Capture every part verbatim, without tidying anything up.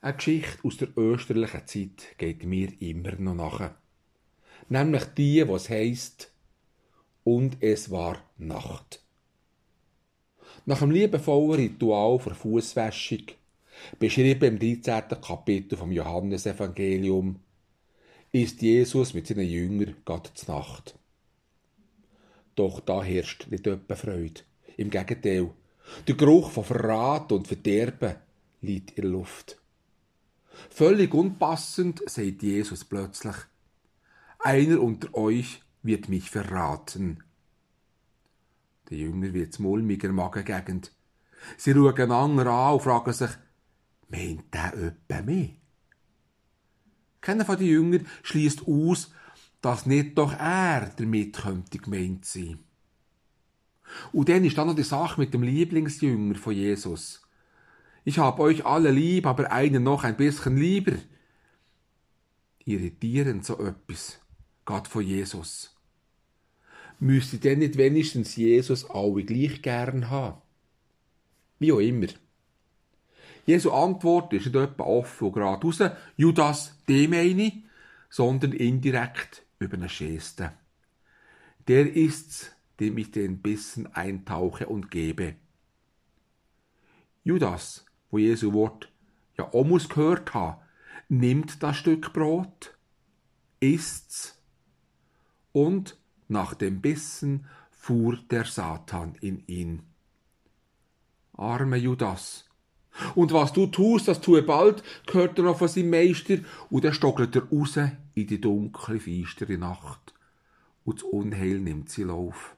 Eine Geschichte aus der österlichen Zeit geht mir immer noch nach. Nämlich die, was heisst, und es war Nacht. Nach dem liebevollen Ritual der Fußwäschung, beschrieben im dreizehnten Kapitel vom Johannesevangelium, ist Jesus mit seinen Jüngern Gott zur Nacht. Doch da herrscht nicht etwa Freude. Im Gegenteil, der Geruch von Verrat und Verderben liegt in der Luft. Völlig unpassend sagt Jesus plötzlich: Einer unter euch wird mich verraten. Der Jünger wird mulmig in der Magengegend. Sie schauen einander an und fragen sich: Meint der öppe mich? Keiner von den Jüngern schließt aus, dass nicht doch er damit könnte gemeint sein. Und dann ist dann noch die Sache mit dem Lieblingsjünger von Jesus. Ich habe euch alle lieb, aber einen noch ein bisschen lieber. Irritierend so etwas, Gott von Jesus. Müsste denn nicht wenigstens Jesus alle gleich gern haben? Wie auch immer. Jesu Antwort ist nicht etwa offen und gerade raus, Judas, dem meine ich, sondern indirekt über eine Geste. Der ist's, dem ich den Bissen eintauche und gebe. Judas, wo Jesu Wort ja auch muss gehört haben, nimmt das Stück Brot, isst's, und nach dem Bissen fuhr der Satan in ihn. Armer Judas. Und was du tust, das tue bald, gehört er noch von seinem Meister, und dann stockelt er raus in die dunkle, feistere Nacht. Und das Unheil nimmt sie Lauf.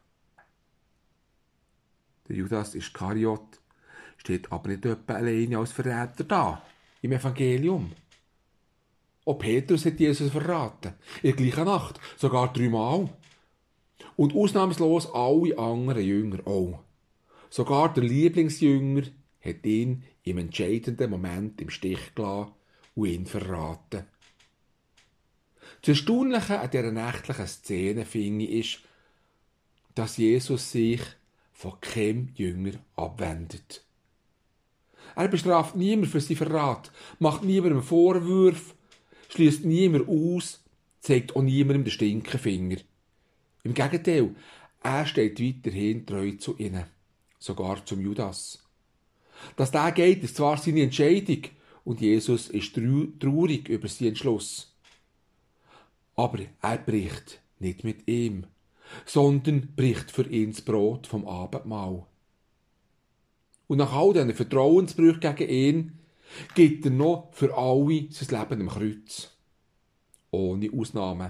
Der Judas Iskariot steht aber nicht etwa alleine als Verräter da, im Evangelium. Auch Petrus hat Jesus verraten, in der gleichen Nacht, sogar dreimal. Und ausnahmslos alle anderen Jünger auch. Sogar der Lieblingsjünger hat ihn im entscheidenden Moment im Stich gelassen und ihn verraten. Das Erstaunliche an dieser nächtlichen Szene, finde ich, ist, dass Jesus sich von keinem Jünger abwendet. Er bestraft niemanden für seinen Verrat, macht niemandem Vorwürfe, schließt niemanden aus, zeigt auch niemandem den Stinkefinger. Im Gegenteil, er steht weiterhin treu zu ihnen, sogar zum Judas. Dass der geht, ist zwar seine Entscheidung, und Jesus ist traurig über seinen Entschluss. Aber er bricht nicht mit ihm, sondern bricht für ihn das Brot vom Abendmahl. Und nach all diesen Vertrauensbrüchen gegen ihn gibt er noch für alle sein Leben am Kreuz. Ohne Ausnahmen.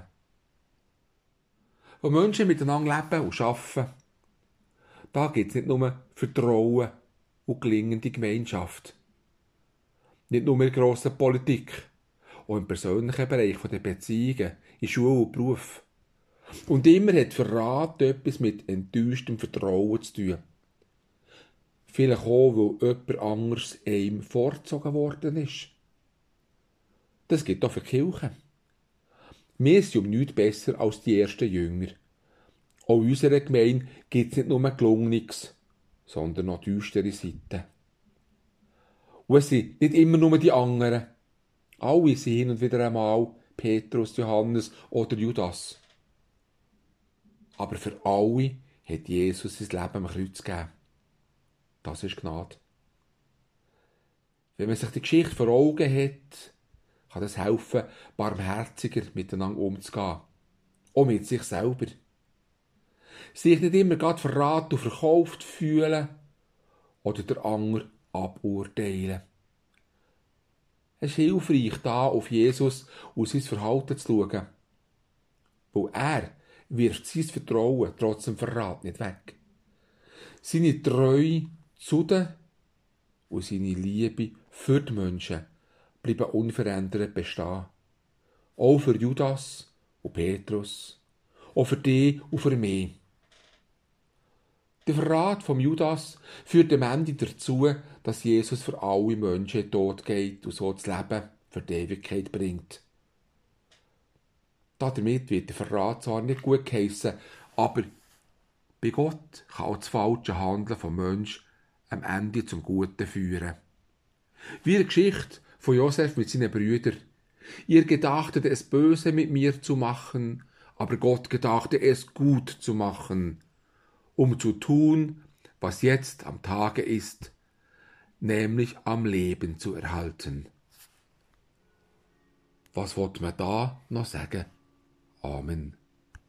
Wo Menschen miteinander leben und arbeiten, da gibt es nicht nur Vertrauen und gelingende Gemeinschaft. Nicht nur in der grossen Politik, auch im persönlichen Bereich der Beziehungen, in Schule und Beruf. Und immer hat Verrat etwas mit enttäuschtem Vertrauen zu tun. Vielleicht auch, weil jemand anderes einem vorgezogen worden ist. Das gibt auch für die Kirche. Wir sind um nichts besser als die ersten Jünger. Auch in unserer Gemeinde gibt es nicht nur Gelungenes, sondern auch düstere Seiten. Und es sind nicht immer nur die anderen. Alle sind hin und wieder einmal Petrus, Johannes oder Judas. Aber für alle hat Jesus sein Leben am Kreuz gegeben. Das ist Gnade. Wenn man sich die Geschichte vor Augen hat, kann es helfen, barmherziger miteinander umzugehen. Auch mit sich selber. Sich nicht immer gerade verraten und verkauft fühlen oder der andere aburteilen. Es ist hilfreich, da auf Jesus und sein Verhalten zu schauen. Weil er wirft sein Vertrauen trotz dem Verrat nicht weg. Seine Treue zu den und seine Liebe für die Menschen bleiben unverändert bestehen. Auch für Judas und Petrus. Auch für dich und für mich. Der Verrat vom Judas führt am Ende dazu, dass Jesus für alle Menschen in den Tod geht und so das Leben für die Ewigkeit bringt. Damit wird der Verrat zwar nicht gut geheissen, aber bei Gott kann auch das falsche Handeln vom Menschen am Ende zum Guten führen. Wie in der Geschichte von Josef mit seinen Brüdern. Ihr gedachtet es böse mit mir zu machen, aber Gott gedachte es gut zu machen, um zu tun, was jetzt am Tage ist, nämlich am Leben zu erhalten. Was wollt man da noch sagen? Amen.